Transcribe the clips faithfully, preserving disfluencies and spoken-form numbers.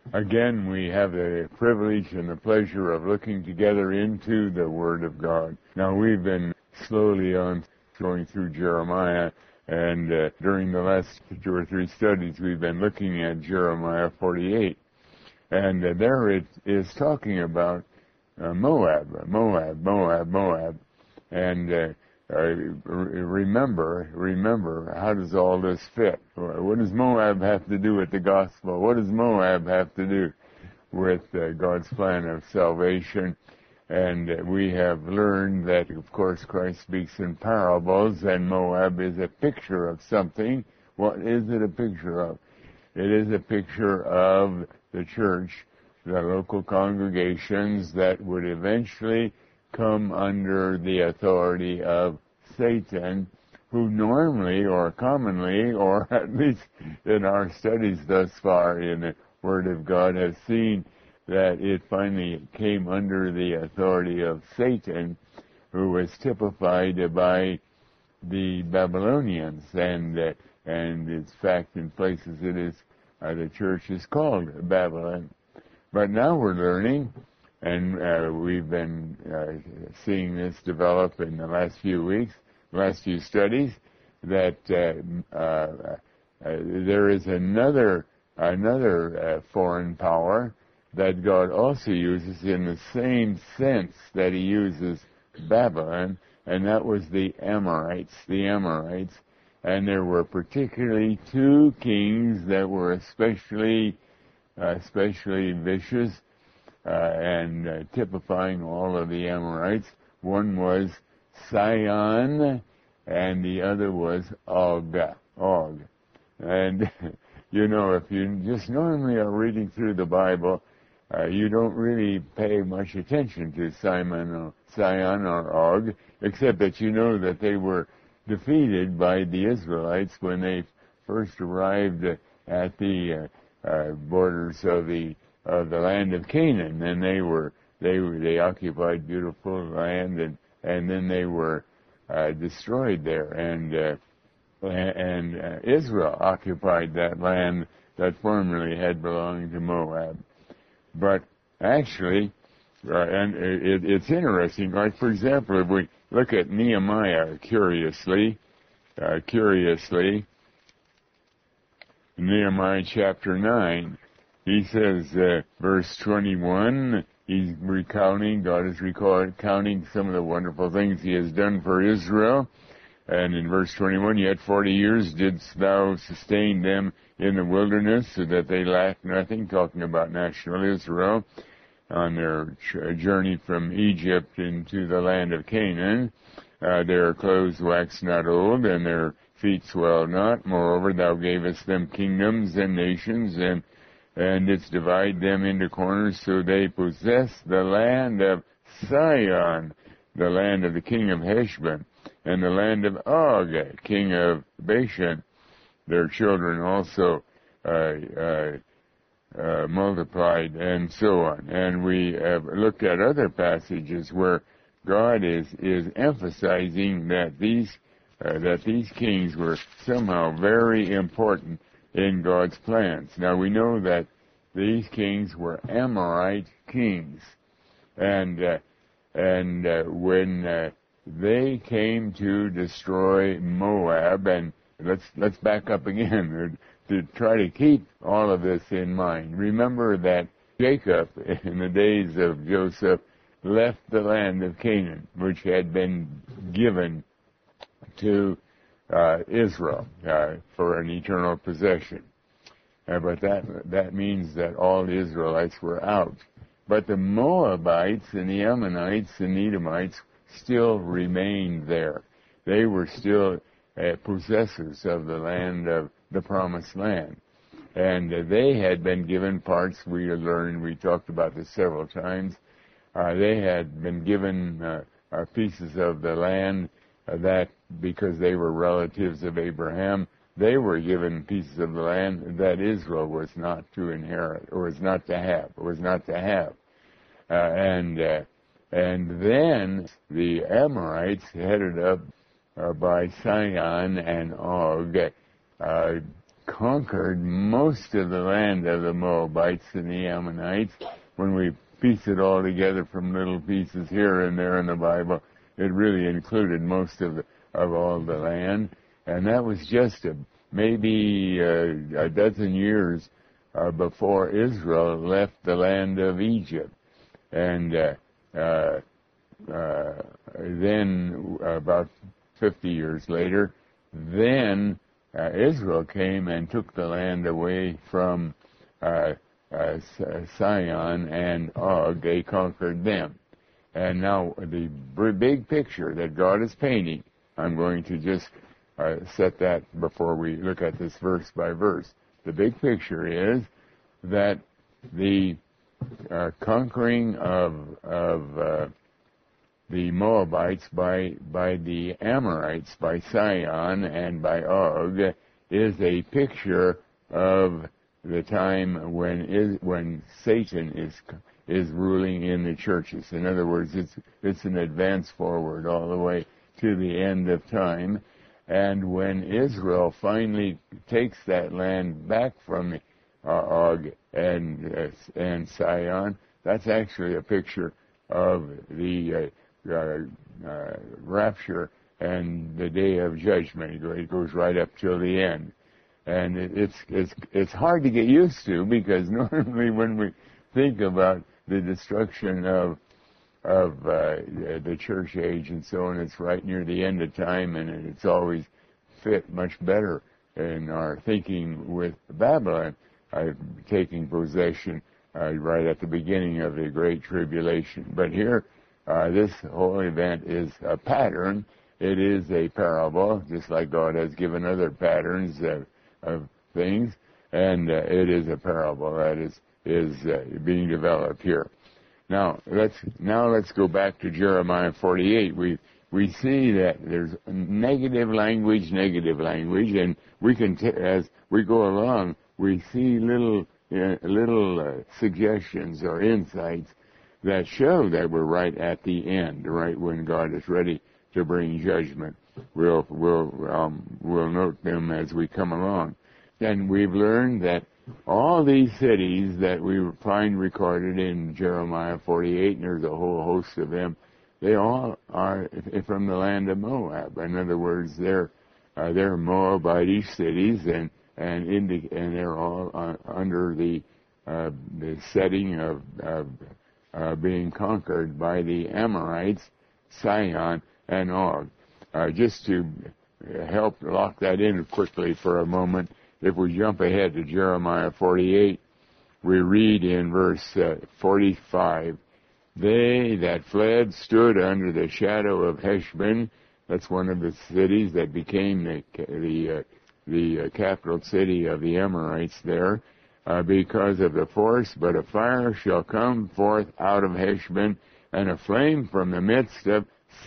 Again, we have the privilege and the pleasure of looking together into the Word of God. Now, we've been slowly on going through Jeremiah, and uh, during the last two or three studies, we've been looking at Jeremiah forty-eight. And uh, there it is talking about uh, Moab, Moab, Moab, Moab. And uh, uh, remember, remember, how does all this fit? What does Moab have to do with the gospel? What does Moab have to do with uh, God's plan of salvation? And uh, we have learned that, of course, Christ speaks in parables, and Moab is a picture of something. What is it a picture of? It is a picture of the church, the local congregations that would eventually come under the authority of Satan, who normally or commonly, or at least in our studies thus far in the Word of God, have seen that it finally came under the authority of Satan, who was typified by the Babylonians, and uh, and in fact in places it is uh, the church is called Babylon. But now we're learning, and uh, we've been uh, seeing this develop in the last few weeks, last few studies, that uh, uh, uh, there is another another uh, foreign power that God also uses in the same sense that He uses Babylon, and that was the Amorites, the Amorites. And there were particularly two kings that were especially, uh, especially vicious uh, and uh, typifying all of the Amorites. One was Sihon, and the other was Og. Og. And, you know, if you just normally are reading through the Bible, uh, you don't really pay much attention to Simon or Sihon or Og, except that you know that they were defeated by the Israelites when they first arrived at the uh, uh, borders of the of the land of Canaan. And they were they were, they occupied beautiful land, and and then they were uh, destroyed there. And uh, and uh, Israel occupied that land that formerly had belonged to Moab. But actually, uh, and it, it's interesting. Like, for example, if we look at Nehemiah curiously, uh, curiously, Nehemiah chapter nine, he says, uh, verse twenty-one, he's recounting, God is recounting some of the wonderful things He has done for Israel. And in verse twenty-one, yet forty years didst thou sustain them in the wilderness, so that they lacked nothing, talking about national Israel, on their journey from Egypt into the land of Canaan. Uh, their clothes waxed not old, and their feet swelled not. Moreover, thou gavest them kingdoms and nations, and and didst divide them into corners, so they possessed the land of Sihon, the land of the king of Heshbon, and the land of Og, king of Bashan. Their children also uh, uh, uh, multiplied, and so on. And we have looked at other passages where God is is emphasizing that these uh, that these kings were somehow very important in God's plans. Now we know that these kings were Amorite kings, and uh, and uh, when uh, they came to destroy Moab, and let's let's back up again to try to keep all of this in mind. Remember that Jacob, in the days of Joseph, left the land of Canaan, which had been given to uh, Israel uh, for an eternal possession. Uh, but that that means that all the Israelites were out. But the Moabites and the Ammonites and the Edomites still remained there. They were still uh, possessors of the land of the Promised Land. And uh, they had been given parts, we learned, we talked about this several times, uh, they had been given uh, uh, pieces of the land uh, that, because they were relatives of Abraham, they were given pieces of the land that Israel was not to inherit, or was not to have, or was not to have. Uh, and uh, and then the Amorites, headed up uh, by Sihon and Og, uh, conquered most of the land of the Moabites and the Ammonites. When we piece it all together from little pieces here and there in the Bible, it really included most of the, of all the land. And that was just a, maybe a, a dozen years uh, before Israel left the land of Egypt. And uh, uh, uh, then, about fifty years later, then uh, Israel came and took the land away from uh, uh, Sihon and Og. They conquered them. And now the big picture that God is painting, I'm going to just uh, set that before we look at this verse by verse. The big picture is that the uh, conquering of, of uh, the Moabites by by the Amorites, by Sihon and by Og, is a picture of the time when is when Satan is is ruling in the churches. In other words, it's it's an advance forward all the way to the end of time. And when Israel finally takes that land back from uh, Og and uh, and Sihon, that's actually a picture of the uh, Uh, uh, rapture and the day of judgment. It goes right up till the end, and it, it's it's it's hard to get used to, because normally when we think about the destruction of of uh, the church age and so on, it's right near the end of time, and it's always fit much better in our thinking with Babylon uh, taking possession uh, right at the beginning of the Great Tribulation. But here, Uh, this whole event is a pattern. It is a parable, just like God has given other patterns of, of things, and uh, it is a parable that is is uh, being developed here. Now let's now let's go back to Jeremiah forty-eight. We we see that there's negative language, negative language, and we can t- as we go along, we see little uh, little uh, suggestions or insights that show that we're right at the end, right when God is ready to bring judgment. We'll we'll um, we'll note them as we come along. And we've learned that all these cities that we find recorded in Jeremiah forty-eight, and there's a whole host of them, they all are from the land of Moab. In other words, they're uh, they're Moabite cities, and and indi- and they're all uh, under the uh, the setting of, of Uh, being conquered by the Amorites, Sihon, and Og. Uh, just to help lock that in quickly for a moment, if we jump ahead to Jeremiah forty-eight, we read in verse uh, forty-five, "They that fled stood under the shadow of Heshbon." That's one of the cities that became the the, uh, the uh, capital city of the Amorites there. Uh, because of the force, but a fire shall come forth out of Heshbon, and a flame from the midst of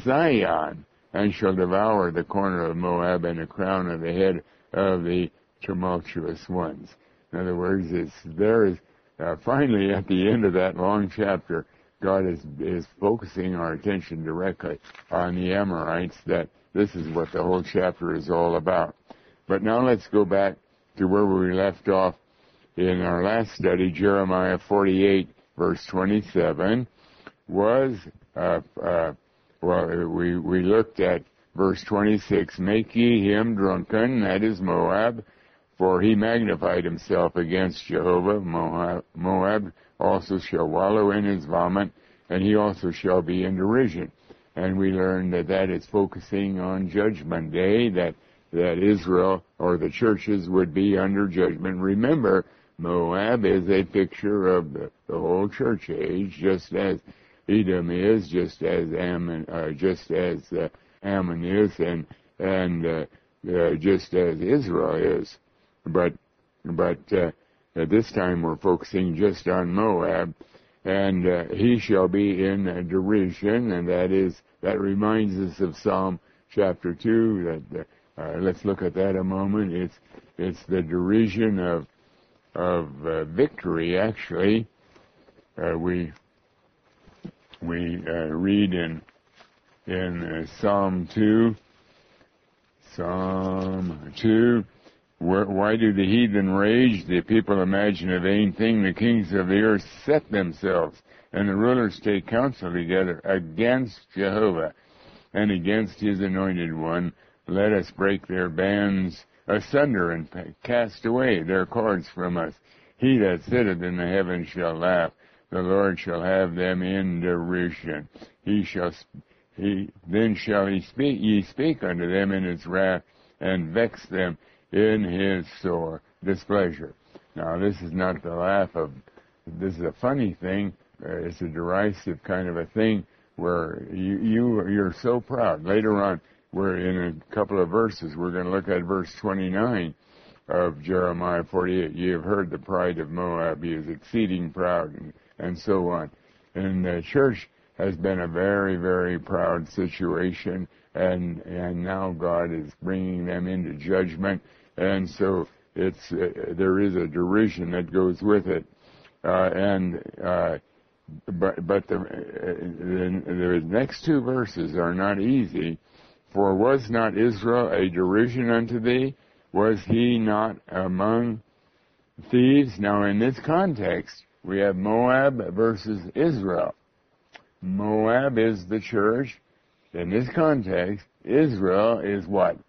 Sihon, and shall devour the corner of Moab and the crown of the head of the tumultuous ones. In other words, it's there is uh, finally at the end of that long chapter, God is is focusing our attention directly on the Amorites. That this is what the whole chapter is all about. But now let's go back to where we left off. In our last study, Jeremiah forty-eight, verse twenty-seven, was, uh, uh, well, we, we looked at verse twenty-six, "Make ye him drunken," that is Moab, "for he magnified himself against Jehovah. Moab, Moab also shall wallow in his vomit, and he also shall be in derision." And we learned that that is focusing on Judgment Day, that, that Israel or the churches would be under judgment. Remember, Moab is a picture of the, the whole church age, just as Edom is, just as Ammon, uh, just as uh, Ammon is, and and uh, uh, just as Israel is. But but uh, at this time we're focusing just on Moab, and uh, he shall be in uh, derision, and that is that reminds us of Psalm chapter two. That uh, let's look at that a moment. It's it's the derision of of uh, victory, actually. Uh, we we uh, read in in uh, Psalm two, Psalm two, Why do the heathen rage? The people imagine a vain thing. The kings of the earth set themselves, and the rulers take counsel together against Jehovah and against his anointed one. Let us break their bands asunder and cast away their cords from us. He that sitteth in the heavens shall laugh. The Lord shall have them in derision. He shall, he, then shall he speak, ye speak unto them in his wrath, and vex them in his sore displeasure. Now, this is not the laugh of, this is a funny thing. Uh, it's a derisive kind of a thing where you, you, you're so proud. Later on, we're in a couple of verses. We're going to look at verse twenty-nine of Jeremiah forty-eight. Ye have heard the pride of Moab. He is exceeding proud, and, and so on. And the church has been a very, very proud situation, and and now God is bringing them into judgment, and so it's uh, there is a derision that goes with it, uh, and uh, but but the, the the next two verses are not easy. For was not Israel a derision unto thee? Was he not among thieves? Now, in this context, we have Moab versus Israel. Moab is the church. In this context, Israel is what?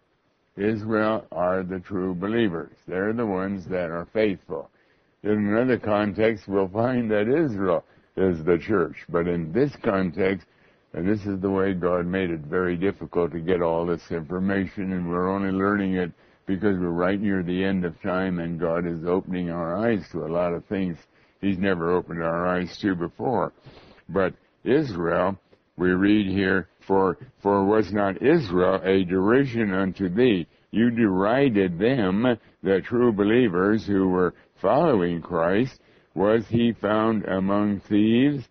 Israel are the true believers. They're the ones that are faithful. In another context, we'll find that Israel is the church. But in this context, and this is the way God made it very difficult to get all this information, and we're only learning it because we're right near the end of time, and God is opening our eyes to a lot of things He's never opened our eyes to before. But Israel, we read here, for for was not Israel a derision unto thee? You derided them, the true believers who were following Christ. Was he found among thieves?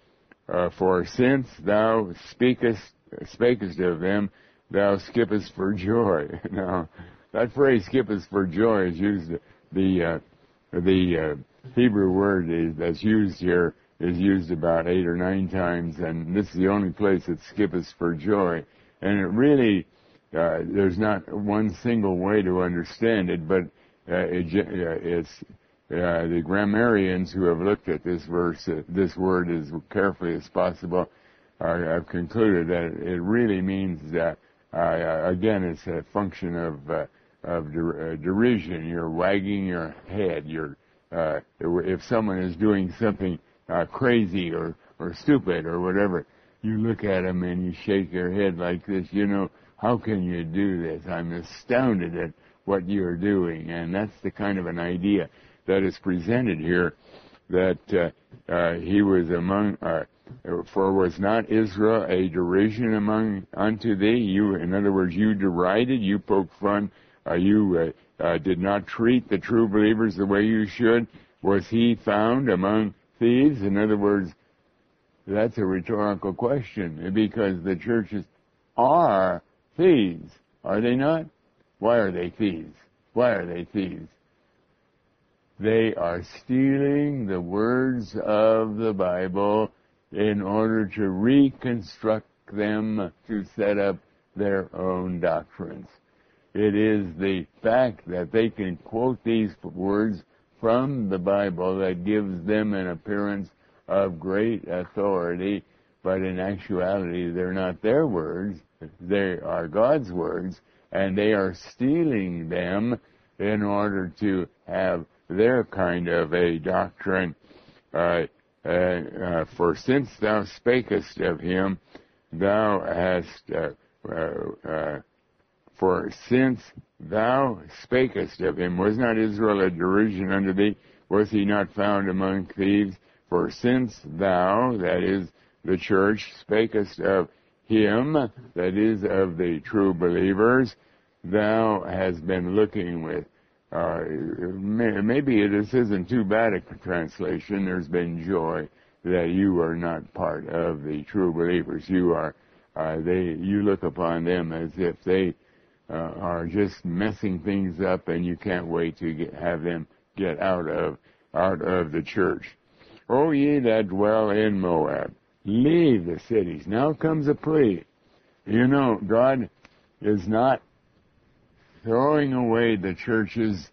Uh, for since thou speakest, spakest of them, thou skippest for joy. Now, that phrase "skippest for joy" is used. The uh, the uh, Hebrew word is, that's used here is used about eight or nine times, and this is the only place that skippest for joy. And it really, uh, there's not one single way to understand it, but uh, it, uh, it's. Uh, the grammarians who have looked at this verse, uh, this word as carefully as possible, uh, have concluded that it really means that, uh, again, it's a function of uh, of der- uh, derision. You're wagging your head. You're uh, if someone is doing something uh, crazy or or stupid or whatever, you look at them and you shake your head like this. You know, how can you do this? I'm astounded at what you're doing, and that's the kind of an idea that is presented here, that uh, uh, he was among, uh, for was not Israel a derision among unto thee? You, in other words, you derided, you poked fun, uh, you uh, uh, did not treat the true believers the way you should. Was he found among thieves? In other words, that's a rhetorical question, because the churches are thieves, are they not? Why are they thieves? Why are they thieves? They are stealing the words of the Bible in order to reconstruct them to set up their own doctrines. It is the fact that they can quote these words from the Bible that gives them an appearance of great authority, but in actuality they're not their words, they are God's words, and they are stealing them in order to have their kind of a doctrine. Uh, uh, uh, for since thou spakest of him, thou hast, uh, uh, uh, for since thou spakest of him, was not Israel a derision unto thee? Was he not found among thieves? For since thou, that is the church, spakest of him, that is of the true believers, thou hast been looking with. Uh, may, maybe this isn't too bad a translation. There's been joy that you are not part of the true believers. You are, uh, they, you look upon them as if they uh, are just messing things up, and you can't wait to get, have them get out of out of the church. O ye that dwell in Moab, leave the cities. Now comes a plea. You know, God is not throwing away the churches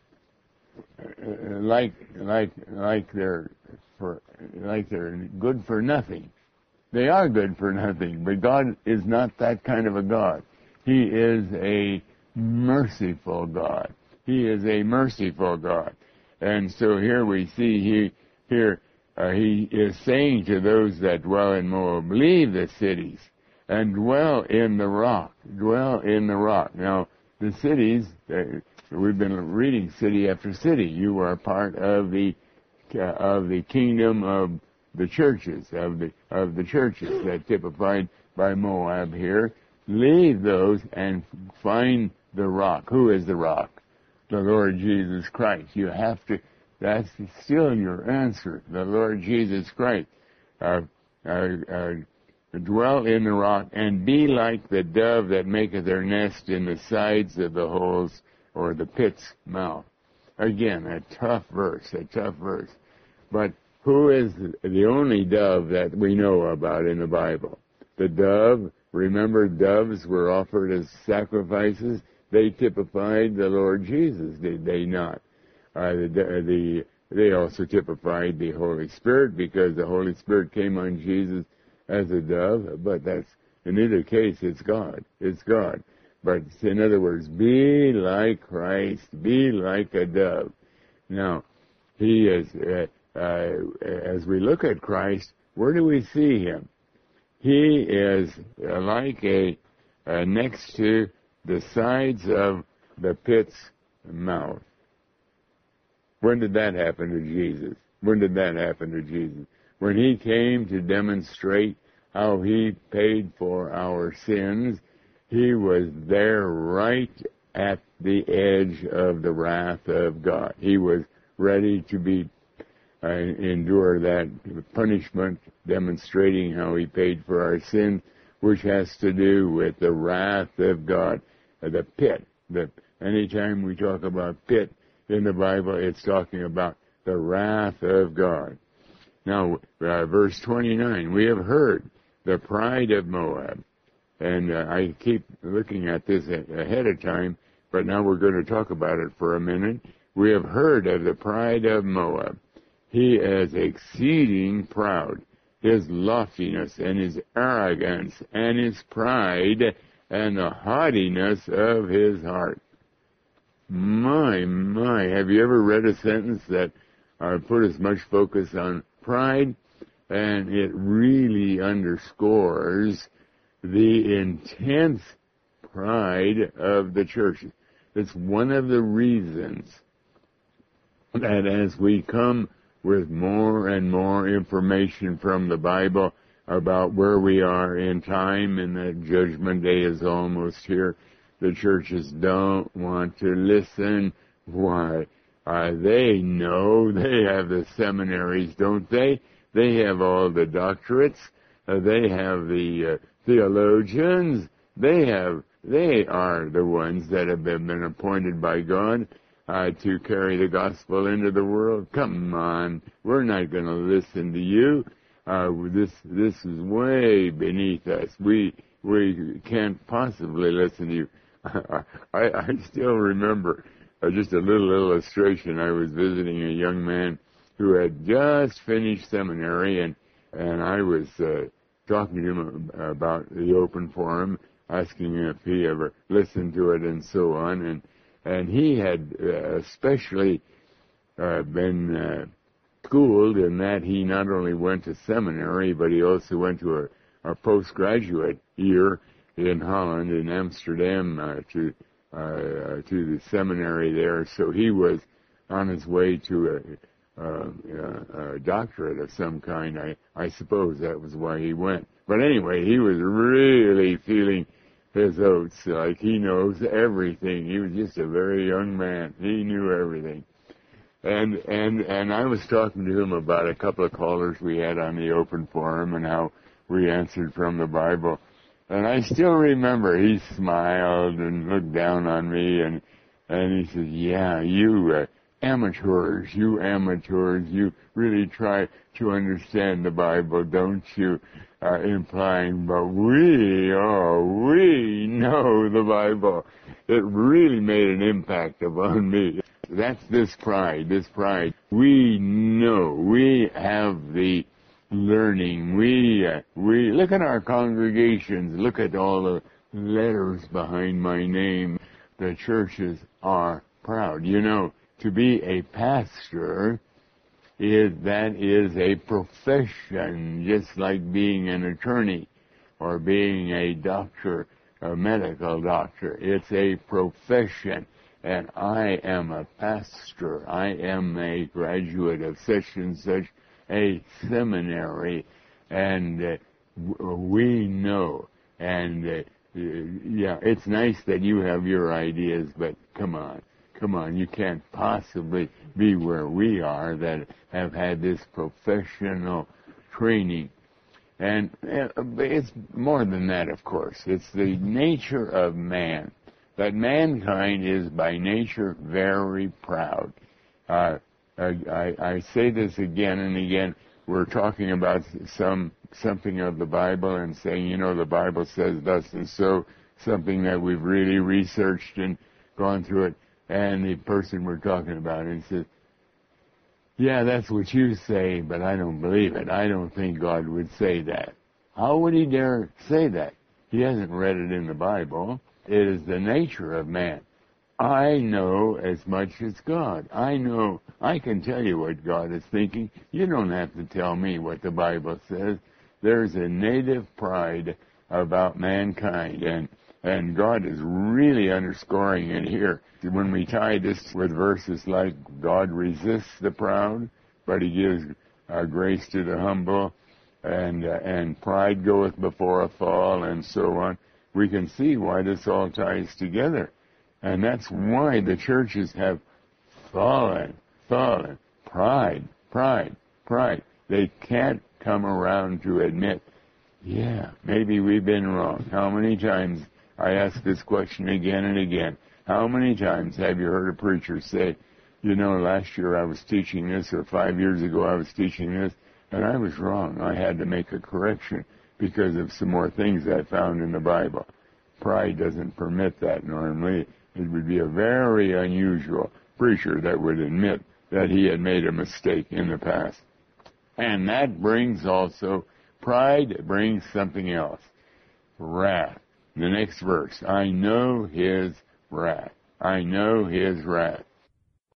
uh, like like like they're for like they're good for nothing. They are good for nothing, but God is not that kind of a God. He is a merciful God. He is a merciful God. And so here we see he here uh, he is saying to those that dwell in Moab, leave the cities and dwell in the rock. Dwell in the rock. Now, the cities, uh, we've been reading city after city. You are part of the uh, of the kingdom of the churches, of the of the churches that typified by Moab here. Leave those and find the rock. Who is the rock? The Lord Jesus Christ. You have to, that's still your answer. The Lord Jesus Christ. Uh, uh, uh, dwell in the rock and be like the dove that maketh her nest in the sides of the holes or the pit's mouth. Again, a tough verse, a tough verse. But who is the only dove that we know about in the Bible? The dove, remember doves were offered as sacrifices. They typified the Lord Jesus, did they not? Uh, the, the, they also typified the Holy Spirit because the Holy Spirit came on Jesus as a dove, but that's, in either case, it's God. It's God. But in other words, be like Christ, be like a dove. Now, he is, uh, uh, as we look at Christ, where do we see him? He is uh, like a, uh, next to the sides of the pit's mouth. When did that happen to Jesus? When did that happen to Jesus? When he came to demonstrate how he paid for our sins, he was there right at the edge of the wrath of God. He was ready to be uh, endure that punishment, demonstrating how he paid for our sins, which has to do with the wrath of God, uh, the pit. The, anytime we talk about pit in the Bible, it's talking about the wrath of God. Now, uh, verse twenty-nine, we have heard the pride of Moab. And uh, I keep looking at this ahead of time, but now we're going to talk about it for a minute. We have heard of the pride of Moab. He is exceeding proud. His loftiness and his arrogance and his pride and the haughtiness of his heart. My, my, have you ever read a sentence that uh, put as much focus on pride? And it really underscores the intense pride of the church. It's one of the reasons that as we come with more and more information from the Bible about where we are in time and that judgment day is almost here, the churches don't want to listen. Why? Uh, they know. They have the seminaries, don't they? They have all the doctorates. Uh, they have the uh, theologians. They have. They are the ones that have been appointed by God uh, to carry the gospel into the world. Come on, we're not going to listen to you. Uh, this this is way beneath us. We we can't possibly listen to you. I, I still remember uh, just a little illustration. I was visiting a young man who had just finished seminary, and and I was uh, talking to him about the open forum, asking him if he ever listened to it and so on, and and he had uh, especially uh, been uh, schooled in that he not only went to seminary, but he also went to a, a postgraduate year in Holland, in Amsterdam, uh, to uh, to the seminary there. So he was on his way to a Uh, uh, a doctorate of some kind. I, I suppose that was why he went. But anyway, he was really feeling his oats, like he knows everything. He was just a very young man. He knew everything. And and and I was talking to him about a couple of callers we had on the open forum and how we answered from the Bible. And I still remember he smiled and looked down on me, and and he said, "Yeah, you." Uh, amateurs, you amateurs, you really try to understand the Bible, don't you? Uh, implying, but we, oh, we know the Bible. It really made an impact upon me. That's this pride, this pride. We know, we have the learning. We, uh, we, look at our congregations, look at all the letters behind my name. The churches are proud. You know, to be a pastor, is that is a profession, just like being an attorney or being a doctor, a medical doctor. It's a profession. And I am a pastor. I am a graduate of such and such a seminary. And uh, w- we know. And uh, yeah, it's nice that you have your ideas, but come on. Come on, you can't possibly be where we are that have had this professional training. And it's more than that, of course. It's the nature of man, that mankind is by nature very proud. Uh, I, I say this again and again. We're talking about some something of the Bible and saying, you know, the Bible says thus and so, something that we've really researched and gone through it. And the person we're talking about, and says, yeah, that's what you say, but I don't believe it. I don't think God would say that. How would he dare say that? He hasn't read it in the Bible. It is the nature of man. I know as much as God. I know, I can tell you what God is thinking. You don't have to tell me what the Bible says. There's a native pride about mankind, and And God is really underscoring it here. When we tie this with verses like God resists the proud, but he gives uh, grace to the humble, and uh, and pride goeth before a fall, and so on, we can see why this all ties together. And that's why the churches have fallen, fallen. Pride, pride, pride. They can't come around to admit, yeah, maybe we've been wrong. How many times I ask this question again and again. How many times have you heard a preacher say, you know, last year I was teaching this, or five years ago I was teaching this, and I was wrong. I had to make a correction because of some more things I found in the Bible. Pride doesn't permit that normally. It would be a very unusual preacher that would admit that he had made a mistake in the past. And that brings also, pride brings something else. Wrath. The next verse, I know his wrath. I know his wrath.